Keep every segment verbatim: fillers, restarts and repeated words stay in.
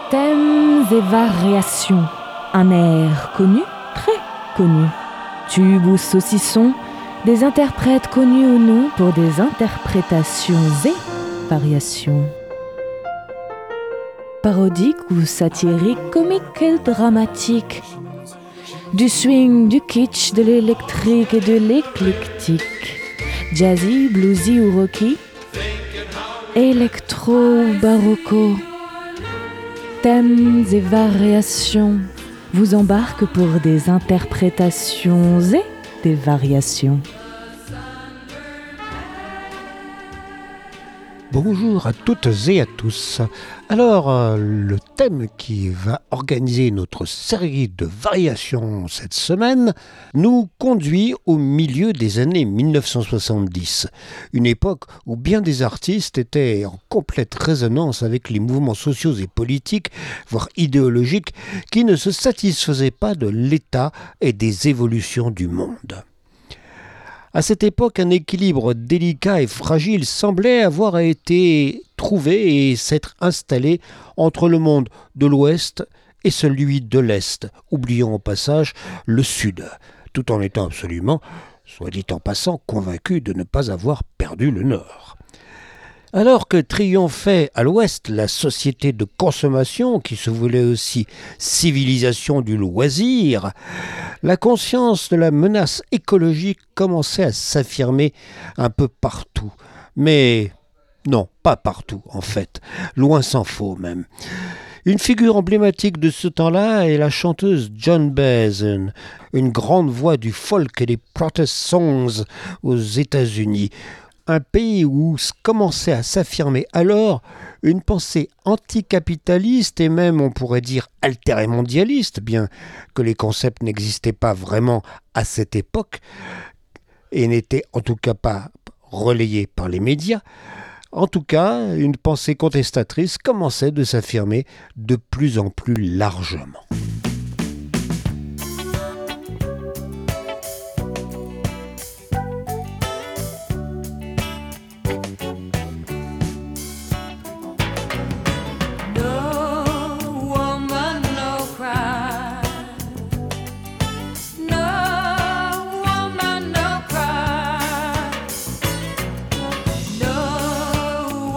Thèmes et variations. Un air connu, très connu. Tube ou saucisson, des interprètes connus ou non pour des interprétations et variations. Parodique ou satirique, comique et dramatique. Du swing, du kitsch, de l'électrique et de l'éclectique. Jazzy, bluesy ou rocky. Électro ou barocco. Thèmes et variations vous embarquent pour des interprétations et des variations. Bonjour à toutes et à tous. Alors, euh, le thème qui va organiser notre série de variations cette semaine nous conduit au milieu des années mille neuf cent soixante-dix, une époque où bien des artistes étaient en complète résonance avec les mouvements sociaux et politiques, voire idéologiques, qui ne se satisfaisaient pas de l'état et des évolutions du monde. À cette époque, un équilibre délicat et fragile semblait avoir été trouvé et s'être installé entre le monde de l'Ouest et celui de l'Est, oubliant au passage le Sud, tout en étant absolument, soit dit en passant, convaincu de ne pas avoir perdu le Nord. Alors que triomphait à l'Ouest la société de consommation, qui se voulait aussi civilisation du loisir, la conscience de la menace écologique commençait à s'affirmer un peu partout. Mais non, pas partout en fait, loin s'en faut même. Une figure emblématique de ce temps-là est la chanteuse Joan Baez, une grande voix du folk et des protest songs aux États-Unis. Un pays où commençait à s'affirmer alors une pensée anticapitaliste et même, on pourrait dire, altérémondialiste, bien que les concepts n'existaient pas vraiment à cette époque et n'étaient en tout cas pas relayés par les médias. En tout cas, une pensée contestatrice commençait de s'affirmer de plus en plus largement.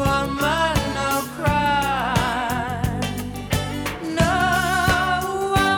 No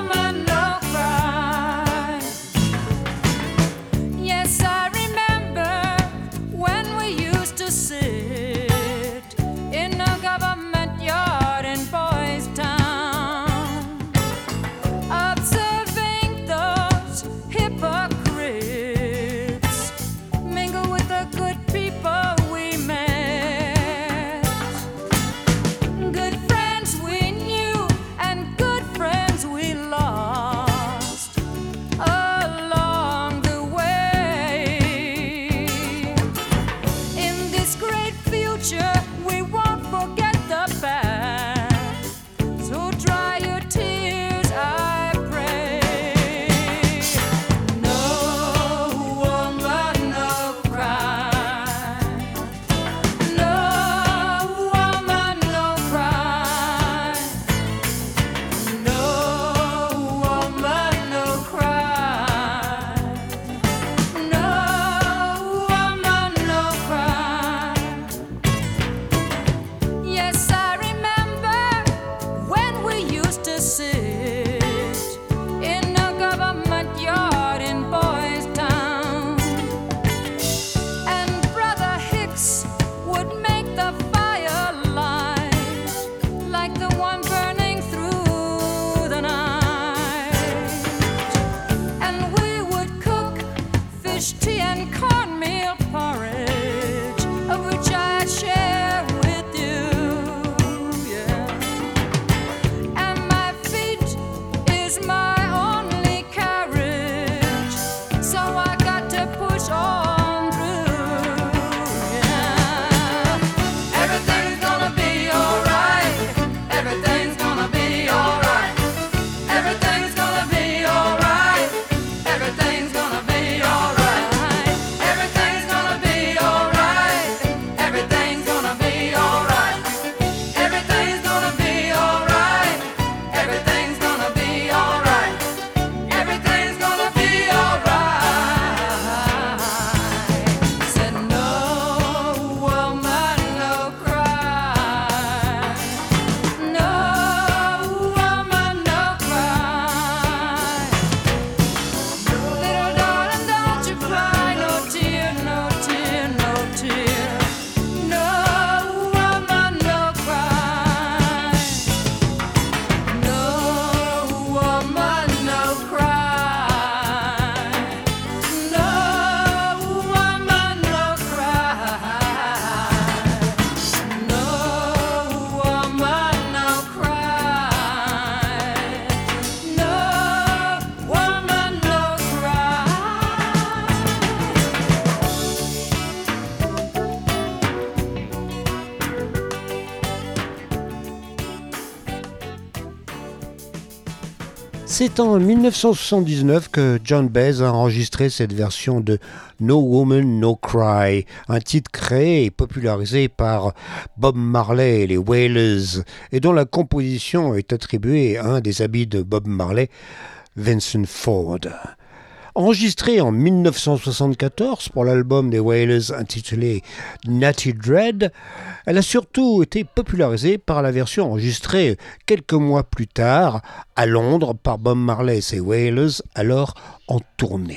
C'est en dix-neuf cent soixante-dix-neuf que John Baez a enregistré cette version de No Woman, No Cry, un titre créé et popularisé par Bob Marley et les Wailers, et dont la composition est attribuée à un des amis de Bob Marley, Vincent Ford. Enregistrée en dix-neuf cent soixante-quatorze pour l'album des Wailers intitulé Natty Dread, elle a surtout été popularisée par la version enregistrée quelques mois plus tard à Londres par Bob Marley et ses Wailers, alors en tournée.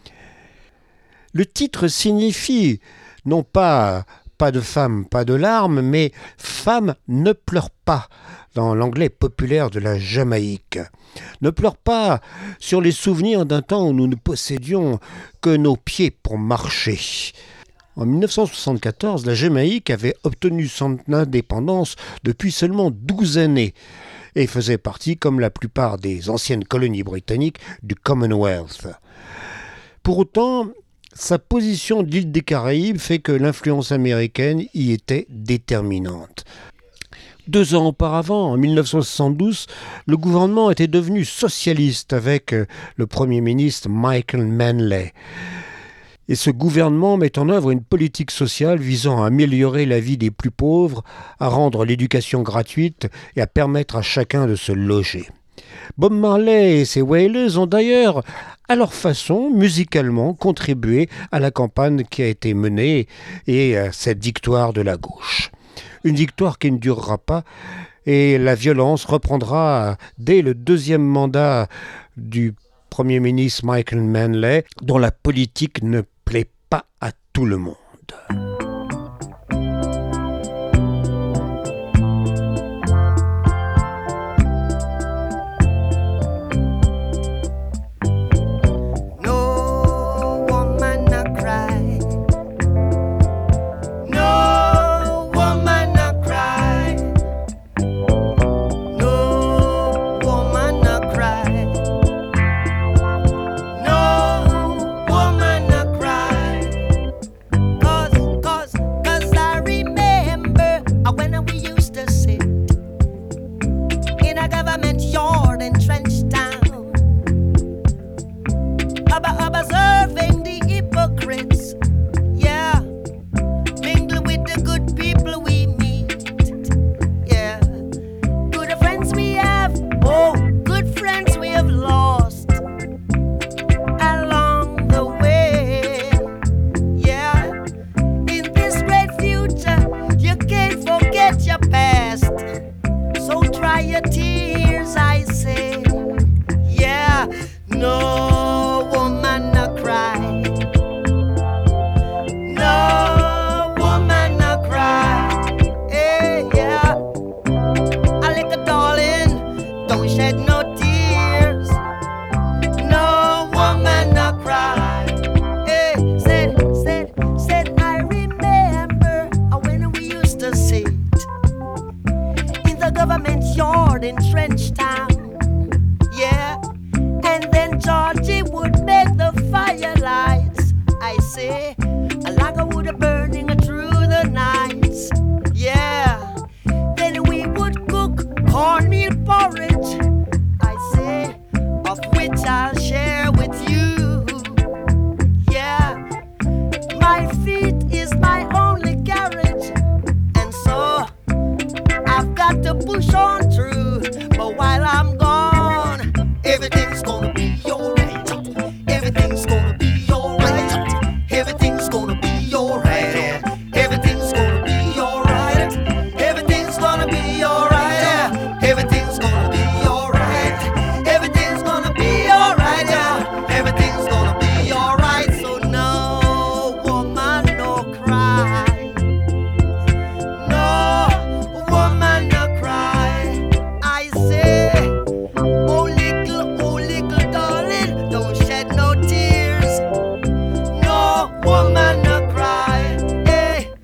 Le titre signifie non pas « pas de femme, pas de larmes », mais « femme ne pleure pas » dans l'anglais populaire de la Jamaïque. Ne pleure pas sur les souvenirs d'un temps où nous ne possédions que nos pieds pour marcher. En dix-neuf cent soixante-quatorze, la Jamaïque avait obtenu son indépendance depuis seulement douze années et faisait partie, comme la plupart des anciennes colonies britanniques, du Commonwealth. Pour autant, sa position d'île des Caraïbes fait que l'influence américaine y était déterminante. Deux ans auparavant, en dix-neuf cent soixante-douze, le gouvernement était devenu socialiste avec le Premier ministre Michael Manley. Et ce gouvernement met en œuvre une politique sociale visant à améliorer la vie des plus pauvres, à rendre l'éducation gratuite et à permettre à chacun de se loger. Bob Marley et ses Wailers ont d'ailleurs, à leur façon, musicalement, contribué à la campagne qui a été menée et à cette victoire de la gauche. Une victoire qui ne durera pas et la violence reprendra dès le deuxième mandat du Premier ministre Michael Manley, dont la politique ne plaît pas à tout le monde.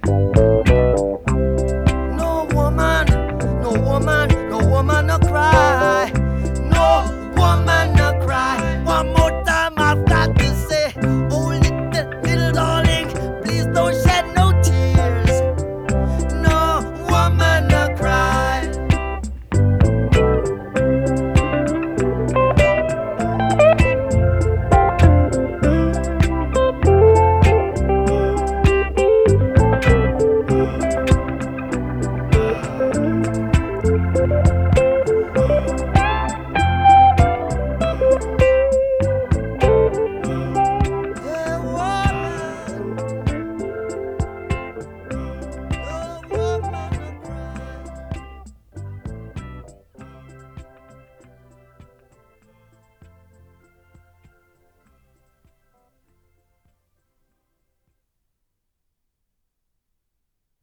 woman, no woman no cry.